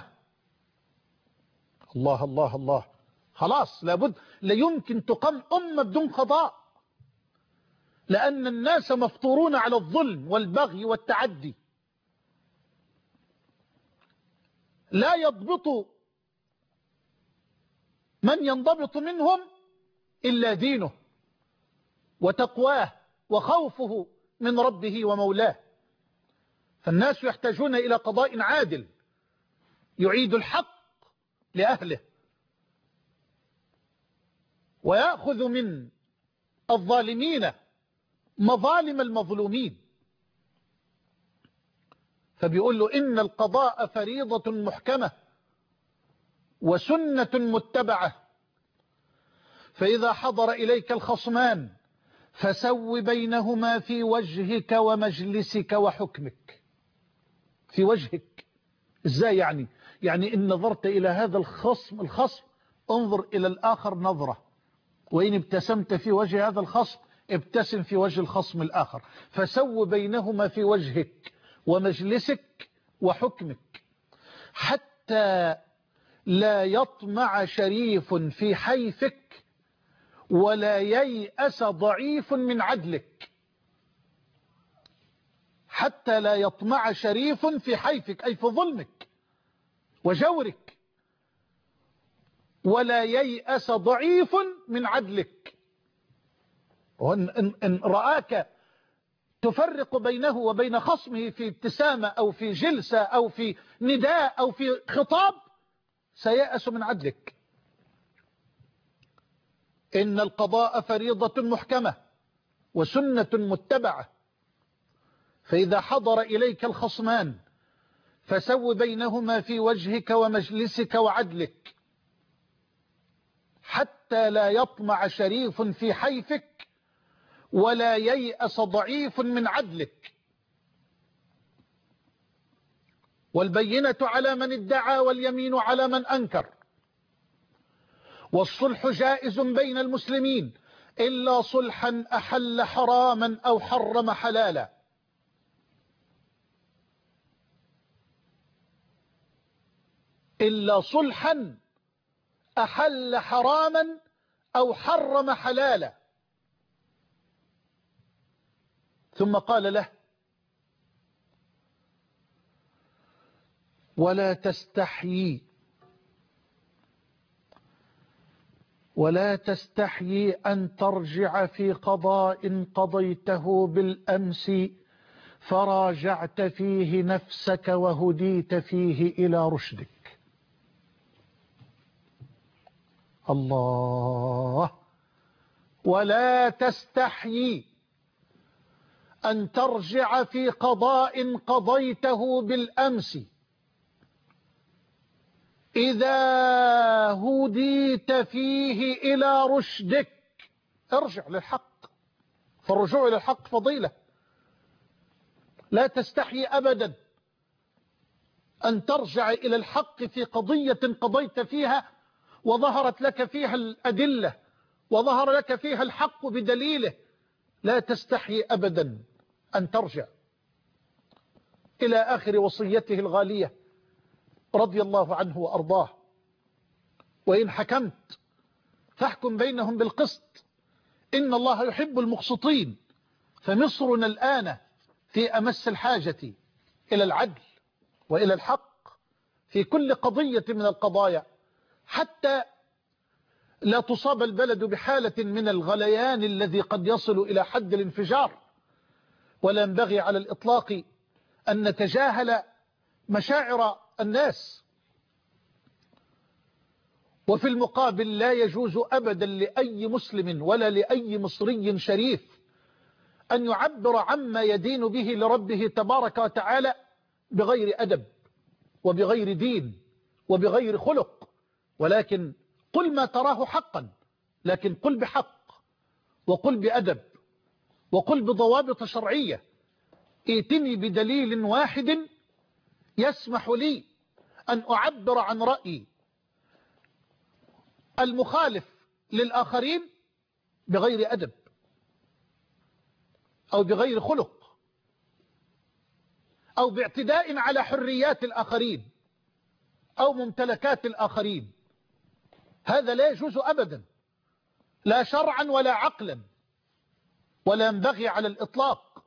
الله الله الله، خلاص لابد، لا يمكن تقام أمة بدون قضاء، لأن الناس مفطورون على الظلم والبغي والتعدي. لا يضبط من ينضبط منهم إلا دينه وتقواه وخوفه من ربه ومولاه. فالناس يحتاجون إلى قضاء عادل يعيد الحق لأهله ويأخذ من الظالمين مظالم المظلومين. فبيقول له: إن القضاء فريضة محكمة وسنة متبعة، فإذا حضر إليك الخصمان فسو بينهما في وجهك ومجلسك وحكمك. في وجهك إزاي يعني؟ يعني إن نظرت إلى هذا الخصم انظر إلى الآخر نظرة، وإن ابتسمت في وجه هذا الخصم ابتسم في وجه الخصم الآخر، فسو بينهما في وجهك ومجلسك وحكمك، حتى لا يطمع شريف في حيفك ولا ييأس ضعيف من عدلك. حتى لا يطمع شريف في حيفك أي في ظلمك وجورك، ولا ييأس ضعيف من عدلك. إن رآك تفرق بينه وبين خصمه في ابتسامة أو في جلسة أو في نداء أو في خطاب سيأس من عدلك. إن القضاء فريضة محكمة وسنة متبعة، فإذا حضر إليك الخصمان فسو بينهما في وجهك ومجلسك وعدلك، حتى لا يطمع شريف في حيفك ولا ييأس ضعيف من عدلك. والبينة على من ادعى واليمين على من أنكر، والصلح جائز بين المسلمين إلا صلحا أحل حراما أو حرم حلالا. إلا صلحا أحل حراما أو حرم حلالا. ثم قال له: ولا تستحيي أن ترجع في قضاء قضيته بالأمس فراجعت فيه نفسك وهديت فيه إلى رشدك. الله. ولا تستحيي أن ترجع في قضاء قضيته بالأمس إذا هديت فيه إلى رشدك. ارجع للحق، فالرجوع إلى الحق فضيلة. لا تستحي أبدا أن ترجع إلى الحق في قضية قضيت فيها وظهرت لك فيها الأدلة وظهر لك فيها الحق بدليله. لا تستحي أبدا أن ترجع. إلى آخر وصيته الغالية رضي الله عنه وأرضاه: وإن حكمت فاحكم بينهم بالقسط إن الله يحب المقسطين. فمصرنا الآن في أمس الحاجة إلى العدل وإلى الحق في كل قضية من القضايا، حتى لا تصاب البلد بحالة من الغليان الذي قد يصل إلى حد الانفجار. ولا ينبغي على الإطلاق أن نتجاهل مشاعر الناس. وفي المقابل لا يجوز أبدا لأي مسلم ولا لأي مصري شريف أن يعبر عما يدين به لربه تبارك وتعالى بغير أدب وبغير دين وبغير خلق. ولكن قل ما تراه حقا، لكن قل بحق وقل بأدب وقل بضوابط شرعية. ائتني بدليل واحد يسمح لي أن أعبر عن رأيي المخالف للآخرين بغير أدب أو بغير خلق أو باعتداء على حريات الآخرين أو ممتلكات الآخرين. هذا لا يجوز أبدا، لا شرعا ولا عقلا. ولا ينبغي على الإطلاق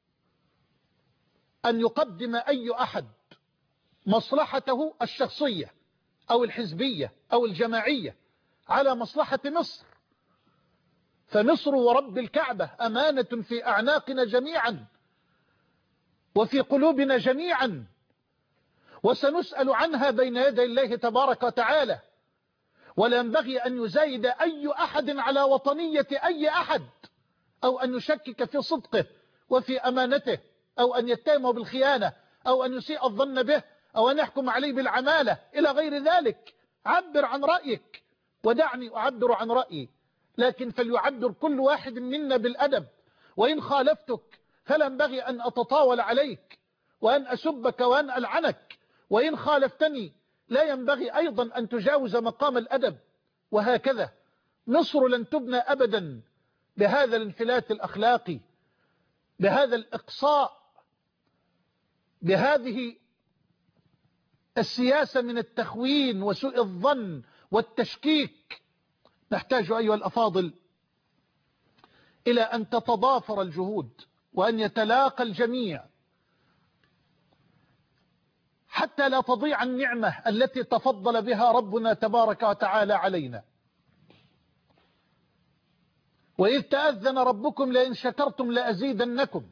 أن يقدم أي أحد مصلحته الشخصية أو الحزبية أو الجماعية على مصلحة مصر. فمصر ورب الكعبة أمانة في أعناقنا جميعا وفي قلوبنا جميعا، وسنسأل عنها بين يدي الله تبارك وتعالى. ولا ينبغي أن يزايد أي أحد على وطنية أي أحد، أو أن يشكك في صدقه وفي أمانته، أو أن يتهمه بالخيانة، أو أن يسيء الظن به، أو أن يحكم عليه بالعمالة إلى غير ذلك. عبر عن رأيك ودعني أعبر عن رأيي، لكن فليعبر كل واحد منا بالأدب. وإن خالفتك فلا ينبغي أن أتطاول عليك وأن أسبك وأن ألعنك. وإن خالفتني لا ينبغي أيضا أن تجاوز مقام الأدب. وهكذا مصر لن تبنى أبدا بهذا الانفلات الأخلاقي، بهذا الإقصاء بهذه السياسة من التخوين وسوء الظن والتشكيك، نحتاج أيها الأفاضل إلى أن تتضافر الجهود وأن يتلاقى الجميع حتى لا تضيع النعمة التي تفضل بها ربنا تبارك وتعالى علينا. وإذ تأذن ربكم لئن شكرتم لأزيدنكم،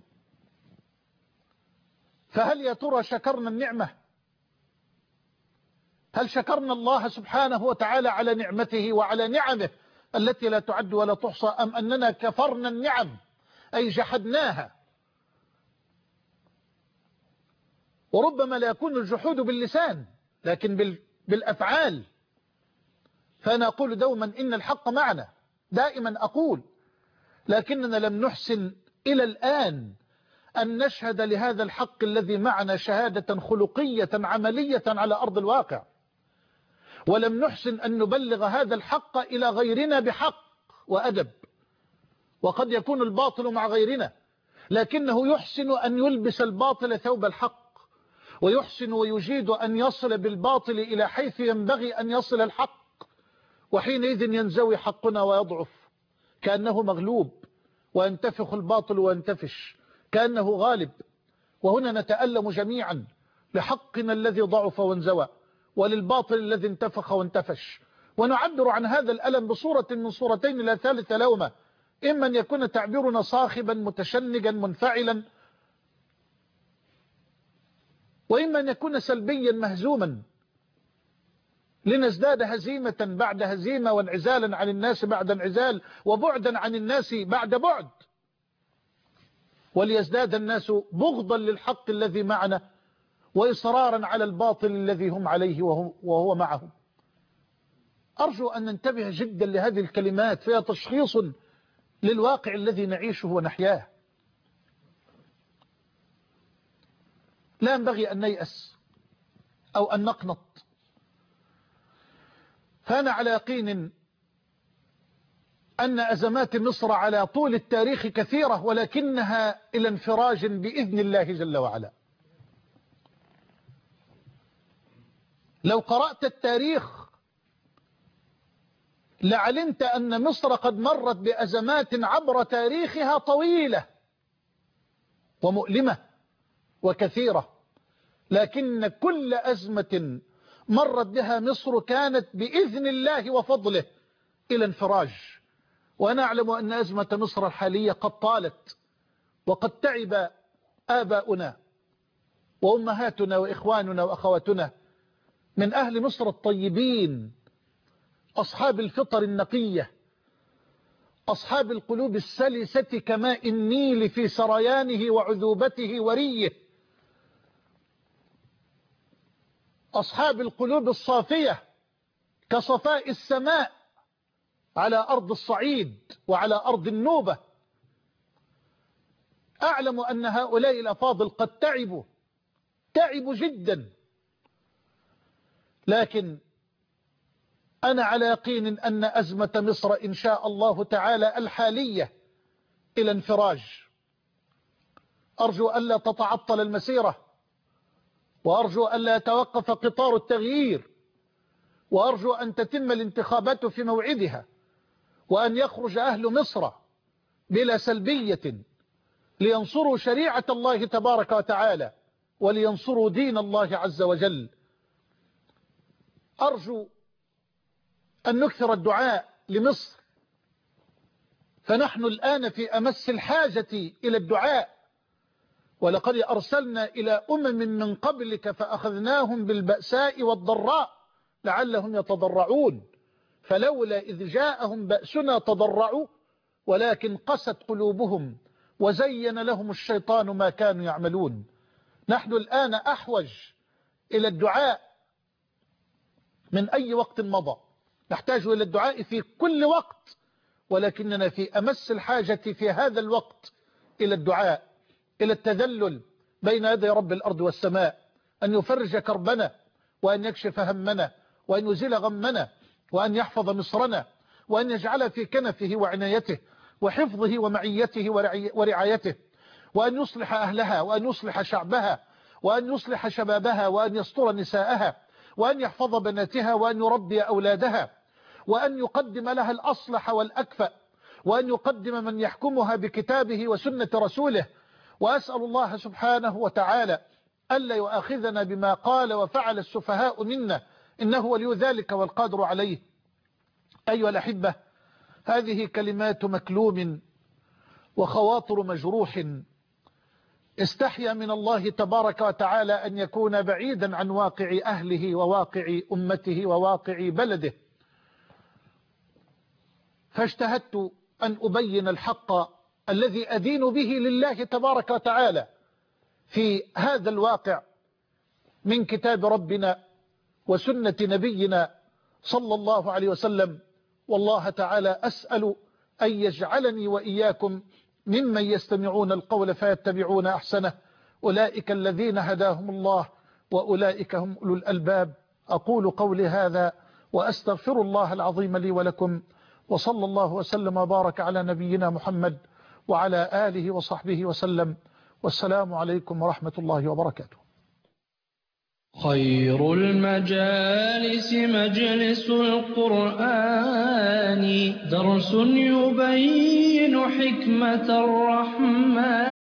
فهل يا ترى شكرنا النعمة؟ هل شكرنا الله سبحانه وتعالى على نعمته وعلى نعمه التي لا تعد ولا تحصى، أم أننا كفرنا النعم أي جحدناها؟ وربما لا يكون الجحود باللسان لكن بالأفعال. فأنا أقول دوما إن الحق معنا، دائما أقول، لكننا لم نحسن إلى الآن أن نشهد لهذا الحق الذي معنا شهادة خلقية عملية على أرض الواقع، ولم نحسن أن نبلغ هذا الحق إلى غيرنا بحق وأدب. وقد يكون الباطل مع غيرنا، لكنه يحسن أن يلبس الباطل ثوب الحق، ويحسن ويجيد أن يصل بالباطل إلى حيث ينبغي أن يصل الحق، وحينئذ ينزوي حقنا ويضعف كأنه مغلوب، وينتفخ الباطل وينتفش كأنه غالب. وهنا نتألم جميعا لحقنا الذي ضعف وانزوى، وللباطل الذي انتفخ وانتفش، ونعبر عن هذا الألم بصورة من صورتين لا ثالث لهما: إما أن يكون تعبيرنا صاخبا متشنجا منفعلا، وإما أن يكون سلبيا مهزوما، لنزداد هزيمة بعد هزيمة، وانعزالا عن الناس بعد انعزال، وبعدا عن الناس بعد بعد، وليزداد الناس بغضا للحق الذي معنا وإصرارا على الباطل الذي هم عليه وهو معهم. أرجو أن ننتبه جدا لهذه الكلمات، فيها تشخيص للواقع الذي نعيشه ونحياه. لا ينبغي أن نيأس أو أن نقنط، فأنا على يقين أن أزمات مصر على طول التاريخ كثيرة، ولكنها إلى انفراج بإذن الله جل وعلا. لو قرأت التاريخ لعلمت أن مصر قد مرت بأزمات عبر تاريخها طويلة ومؤلمة وكثيرة، لكن كل أزمة مرت بها مصر كانت بإذن الله وفضله إلى انفراج. وأنا أعلم أن أزمة مصر الحالية قد طالت، وقد تعب آباؤنا وأمهاتنا وإخواننا وأخواتنا من أهل مصر الطيبين، أصحاب الفطر النقية، أصحاب القلوب السلسة كماء النيل في سريانه وعذوبته وريه، أصحاب القلوب الصافية كصفاء السماء على أرض الصعيد وعلى أرض النوبة. أعلم أن هؤلاء الأفاضل قد تعبوا جدا، لكن أنا على يقين أن أزمة مصر إن شاء الله تعالى الحالية إلى انفراج. أرجو ألا تتعطل المسيرة، وأرجو ألا يتوقف قطار التغيير، وأرجو أن تتم الانتخابات في موعدها، وأن يخرج أهل مصر بلا سلبية لينصروا شريعة الله تبارك وتعالى، ولينصروا دين الله عز وجل. أرجو أن نكثر الدعاء لمصر، فنحن الآن في أمس الحاجة إلى الدعاء. ولقد أرسلنا إلى من قبلك فأخذناهم بالبأساء والضراء لعلهم يتضرعون، فلولا إذ جاءهم بأسنا تضرعوا ولكن قست قلوبهم وزين لهم الشيطان ما كانوا يعملون. نحن الآن أحوج إلى الدعاء من أي وقت مضى، نحتاج إلى الدعاء في كل وقت، ولكننا في أمس الحاجة في هذا الوقت إلى الدعاء، إلى التذلل بين يدي رب الأرض والسماء، أن يفرج كربنا، وأن يكشف همنا، وأن يزيل غمنا، وأن يحفظ مصرنا، وأن يجعل في كنفه وعنايته وحفظه ومعيته ورعايته، وأن يصلح أهلها، وأن يصلح شعبها، وأن يصلح شبابها، وأن يستر نساءها، وأن يحفظ بناتها، وأن يربي أولادها، وأن يقدم لها الأصلح والأكفأ، وأن يقدم من يحكمها بكتابه وسنة رسوله. وأسأل الله سبحانه وتعالى ألا يؤاخذنا بما قال وفعل السفهاء منا، إنه ولي ذلك والقادر عليه. أيها الأحبة، هذه كلمات مكلوم وخواطر مجروح استحيا من الله تبارك وتعالى أن يكون بعيدا عن واقع أهله وواقع أمته وواقع بلده، فاجتهدت أن أبين الحق الذي أدين به لله تبارك وتعالى في هذا الواقع من كتاب ربنا وسنة نبينا صلى الله عليه وسلم. والله تعالى أسأل أن يجعلني وإياكم ممن يستمعون القول فيتبعون أحسنه، أولئك الذين هداهم الله وأولئك هم أولو الألباب. أقول قولي هذا وأستغفر الله العظيم لي ولكم، وصلى الله وسلم وبارك على نبينا محمد وعلى آله وصحبه وسلم، والسلام عليكم ورحمة الله وبركاته. خير المجالس مجلس القرآن، درس يبين حكمة الرحمن.